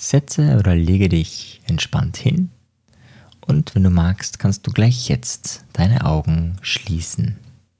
Setze oder lege dich entspannt hin und wenn du magst, kannst du gleich jetzt deine Augen schließen.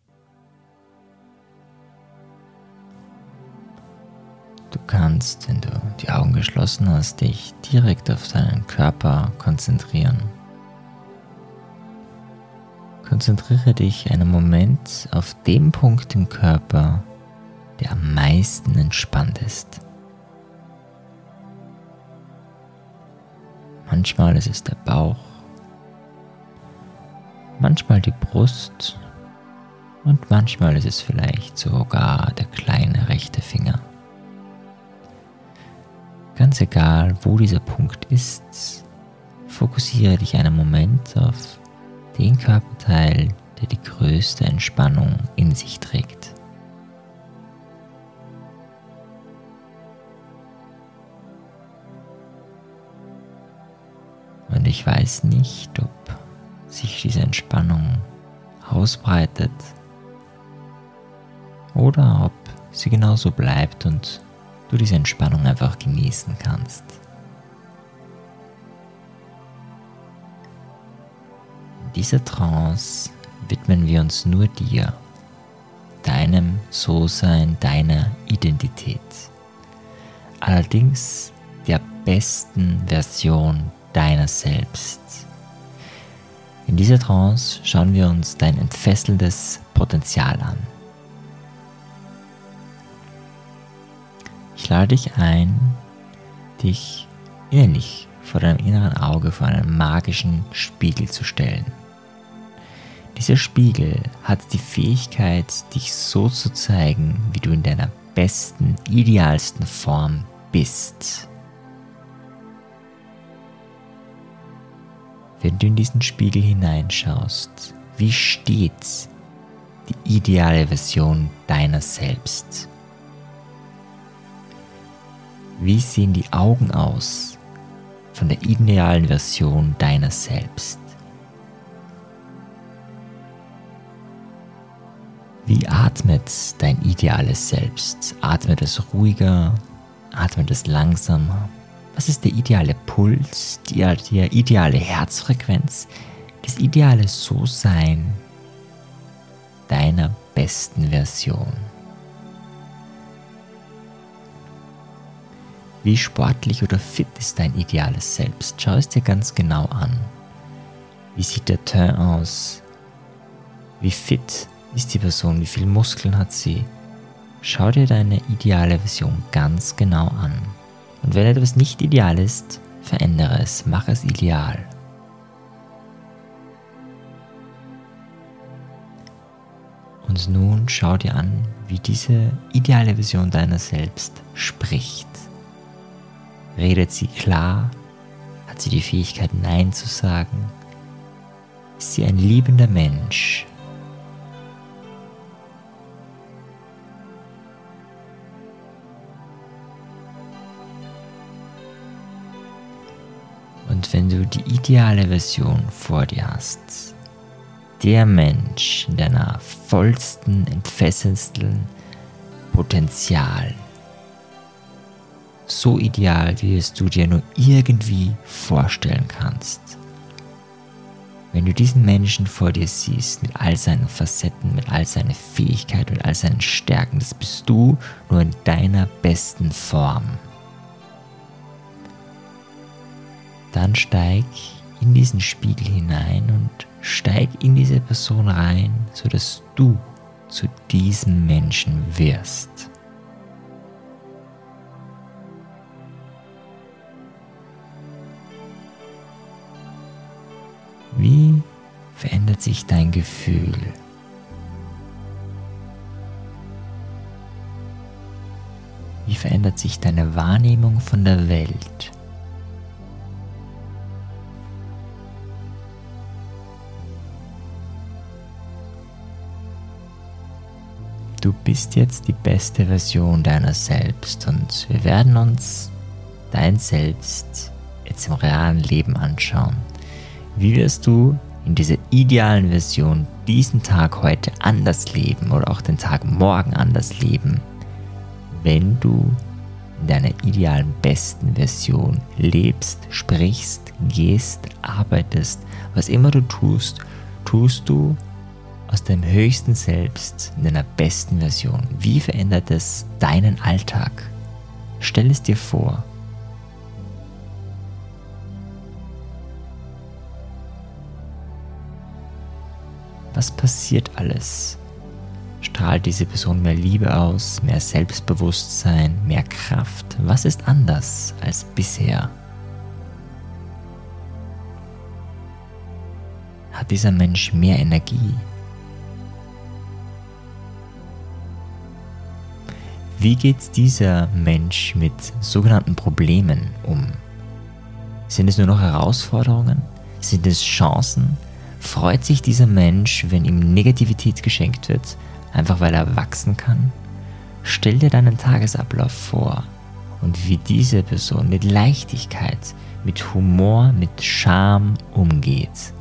Du kannst, wenn du die Augen geschlossen hast, dich direkt auf deinen Körper konzentrieren. Konzentriere dich einen Moment auf den Punkt im Körper, der am meisten entspannt ist. Manchmal ist es der Bauch, manchmal die Brust und manchmal ist es vielleicht sogar der kleine rechte Finger. Ganz egal, wo dieser Punkt ist, fokussiere dich einen Moment auf den Körperteil, der die größte Entspannung in sich trägt. Und ich weiß nicht, ob sich diese Entspannung ausbreitet oder ob sie genauso bleibt und du diese Entspannung einfach genießen kannst. In dieser Trance widmen wir uns nur dir, deinem So-Sein, deiner Identität. Allerdings der besten Version deiner selbst. In dieser Trance schauen wir uns dein entfesselndes Potenzial an. Ich lade dich ein, dich innerlich vor deinem inneren Auge vor einen magischen Spiegel zu stellen. Dieser Spiegel hat die Fähigkeit, dich so zu zeigen, wie du in deiner besten, idealsten Form bist. Wenn du in diesen Spiegel hineinschaust, wie steht die ideale Version deiner selbst? Wie sehen die Augen aus von der idealen Version deiner selbst? Wie atmet dein ideales Selbst? Atmet es ruhiger? Atmet es langsamer? Was ist der ideale Puls, die ideale Herzfrequenz, das ideale So-Sein deiner besten Version? Wie sportlich oder fit ist dein ideales Selbst? Schau es dir ganz genau an. Wie sieht der Teint aus? Wie fit ist die Person? Wie viele Muskeln hat sie? Schau dir deine ideale Version ganz genau an. Und wenn etwas nicht ideal ist, verändere es, mach es ideal. Und nun schau dir an, wie diese ideale Version deiner selbst spricht. Redet sie klar? Hat sie die Fähigkeit, Nein zu sagen? Ist sie ein liebender Mensch? Und wenn du die ideale Version vor dir hast, der Mensch in deiner vollsten, entfesselndsten Potenzial, so ideal, wie es du dir nur irgendwie vorstellen kannst. Wenn du diesen Menschen vor dir siehst, mit all seinen Facetten, mit all seinen Fähigkeiten, mit all seinen Stärken, das bist du nur in deiner besten Form. Dann steig in diesen Spiegel hinein und steig in diese Person rein, sodass du zu diesem Menschen wirst. Wie verändert sich dein Gefühl? Wie verändert sich deine Wahrnehmung von der Welt? Du bist jetzt die beste Version deiner selbst und wir werden uns dein Selbst jetzt im realen Leben anschauen. Wie wirst du in dieser idealen Version diesen Tag heute anders leben oder auch den Tag morgen anders leben, wenn du in deiner idealen, besten Version lebst, sprichst, gehst, arbeitest, was immer du tust, tust du aus deinem höchsten Selbst in deiner besten Version. Wie verändert es deinen Alltag? Stell es dir vor. Was passiert alles? Strahlt diese Person mehr Liebe aus, mehr Selbstbewusstsein, mehr Kraft? Was ist anders als bisher? Hat dieser Mensch mehr Energie? Wie geht dieser Mensch mit sogenannten Problemen um? Sind es nur noch Herausforderungen? Sind es Chancen? Freut sich dieser Mensch, wenn ihm Negativität geschenkt wird, einfach weil er wachsen kann? Stell dir deinen Tagesablauf vor und wie diese Person mit Leichtigkeit, mit Humor, mit Charme umgeht.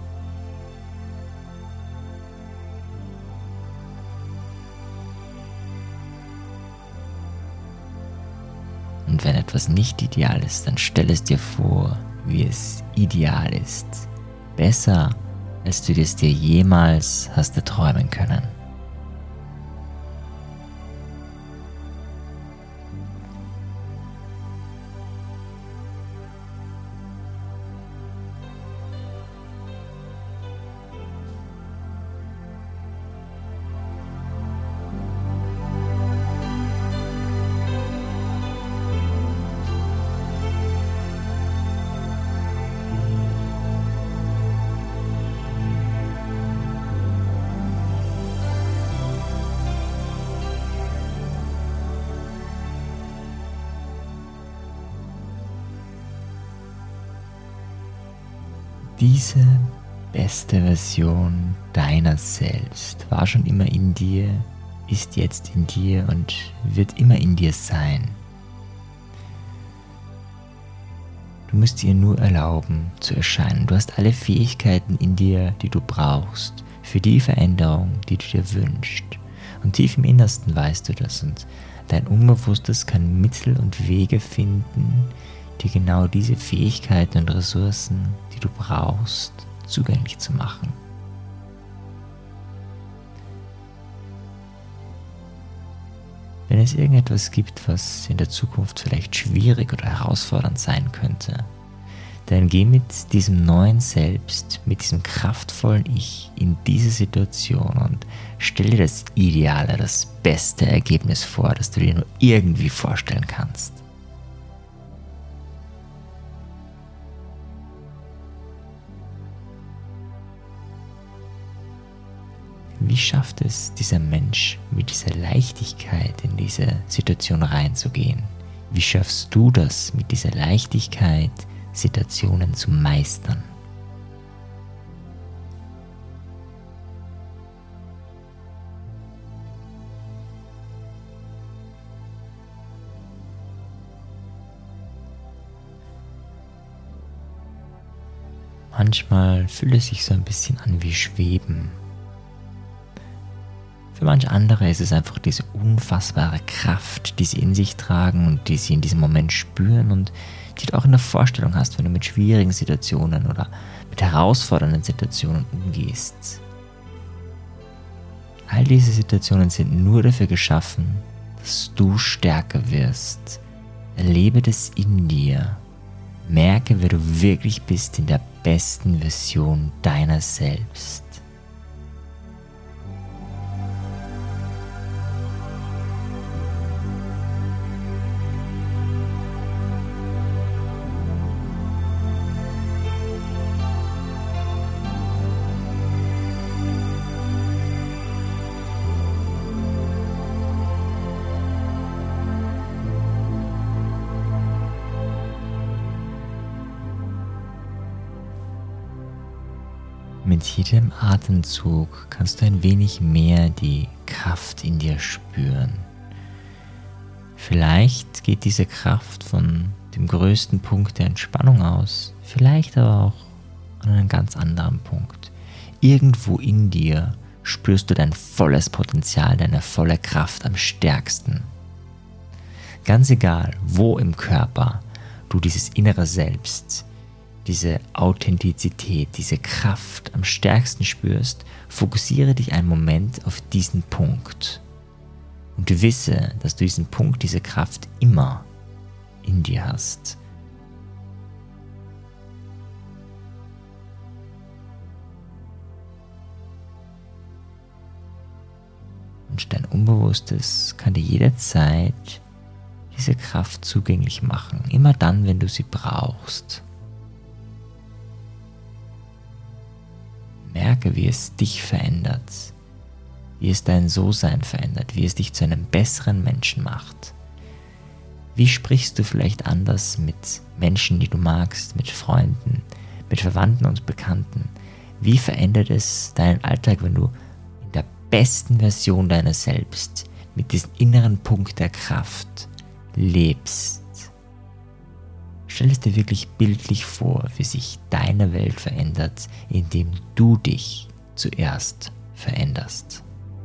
Und wenn etwas nicht ideal ist, dann stell es dir vor, wie es ideal ist. Besser, als du es dir jemals hast erträumen können. Diese beste Version deiner selbst war schon immer in dir, ist jetzt in dir und wird immer in dir sein. Du musst ihr nur erlauben zu erscheinen. Du hast alle Fähigkeiten in dir, die du brauchst, für die Veränderung, die du dir wünschst. Und tief im Innersten weißt du das und dein Unbewusstes kann Mittel und Wege finden, dir genau diese Fähigkeiten und Ressourcen, die du brauchst, zugänglich zu machen. Wenn es irgendetwas gibt, was in der Zukunft vielleicht schwierig oder herausfordernd sein könnte, dann geh mit diesem neuen Selbst, mit diesem kraftvollen Ich in diese Situation und stell dir das ideale, das beste Ergebnis vor, das du dir nur irgendwie vorstellen kannst. Wie schafft es dieser Mensch, mit dieser Leichtigkeit in diese Situation reinzugehen? Wie schaffst du das, mit dieser Leichtigkeit Situationen zu meistern? Manchmal fühlt es sich so ein bisschen an wie Schweben. Für manche andere ist es einfach diese unfassbare Kraft, die sie in sich tragen und die sie in diesem Moment spüren und die du auch in der Vorstellung hast, wenn du mit schwierigen Situationen oder mit herausfordernden Situationen umgehst. All diese Situationen sind nur dafür geschaffen, dass du stärker wirst. Erlebe das in dir. Merke, wer du wirklich bist in der besten Version deiner selbst. Mit jedem Atemzug kannst du ein wenig mehr die Kraft in dir spüren. Vielleicht geht diese Kraft von dem größten Punkt der Entspannung aus, vielleicht aber auch an einem ganz anderen Punkt. Irgendwo in dir spürst du dein volles Potenzial, deine volle Kraft am stärksten. Ganz egal, wo im Körper du dieses innere Selbst, diese Authentizität, diese Kraft am stärksten spürst, fokussiere dich einen Moment auf diesen Punkt. Und du wisse, dass du diesen Punkt, diese Kraft immer in dir hast. Und dein Unbewusstes kann dir jederzeit diese Kraft zugänglich machen, immer dann, wenn du sie brauchst. Merke, wie es dich verändert, wie es dein So-Sein verändert, wie es dich zu einem besseren Menschen macht. Wie sprichst du vielleicht anders mit Menschen, die du magst, mit Freunden, mit Verwandten und Bekannten? Wie verändert es deinen Alltag, wenn du in der besten Version deiner selbst, mit diesem inneren Punkt der Kraft lebst? Stell es dir wirklich bildlich vor, wie sich deine Welt verändert, indem du dich zuerst veränderst.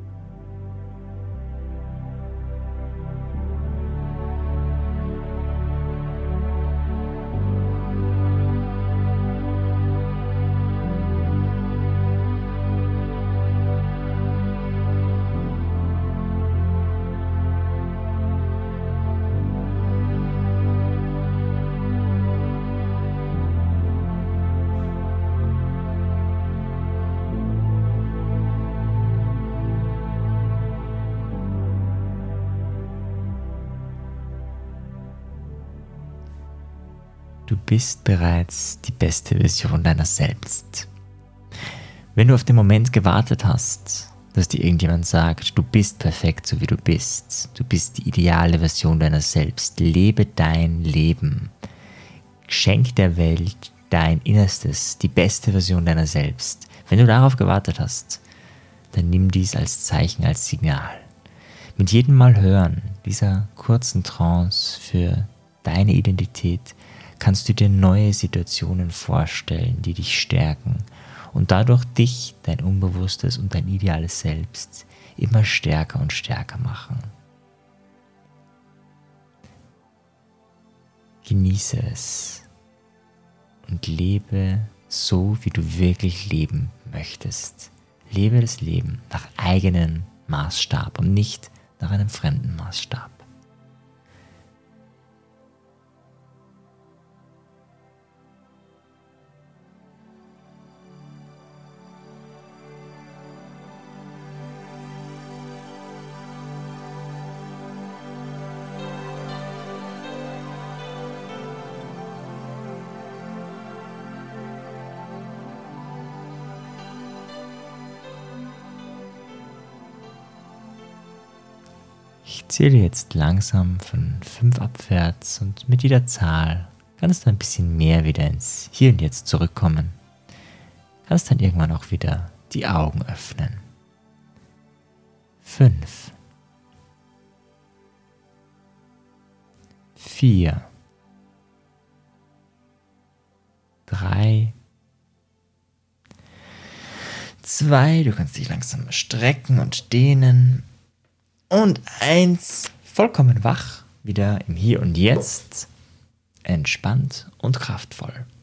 Du bist bereits die beste Version deiner selbst. Wenn du auf den Moment gewartet hast, dass dir irgendjemand sagt, du bist perfekt, so wie du bist die ideale Version deiner selbst, lebe dein Leben, schenk der Welt dein Innerstes, die beste Version deiner selbst. Wenn du darauf gewartet hast, dann nimm dies als Zeichen, als Signal. Mit jedem Mal hören dieser kurzen Trance für deine Identität kannst du dir neue Situationen vorstellen, die dich stärken und dadurch dich, dein Unbewusstes und dein ideales Selbst immer stärker und stärker machen. Genieße es und lebe so, wie du wirklich leben möchtest. Lebe das Leben nach eigenem Maßstab und nicht nach einem fremden Maßstab. Ich zähle jetzt langsam von 5 abwärts und mit jeder Zahl kannst du ein bisschen mehr wieder ins Hier und Jetzt zurückkommen. Kannst dann irgendwann auch wieder die Augen öffnen. 5, 4, 3, 2, du kannst dich langsam strecken und dehnen. Und 1, vollkommen wach, wieder im Hier und Jetzt, entspannt und kraftvoll.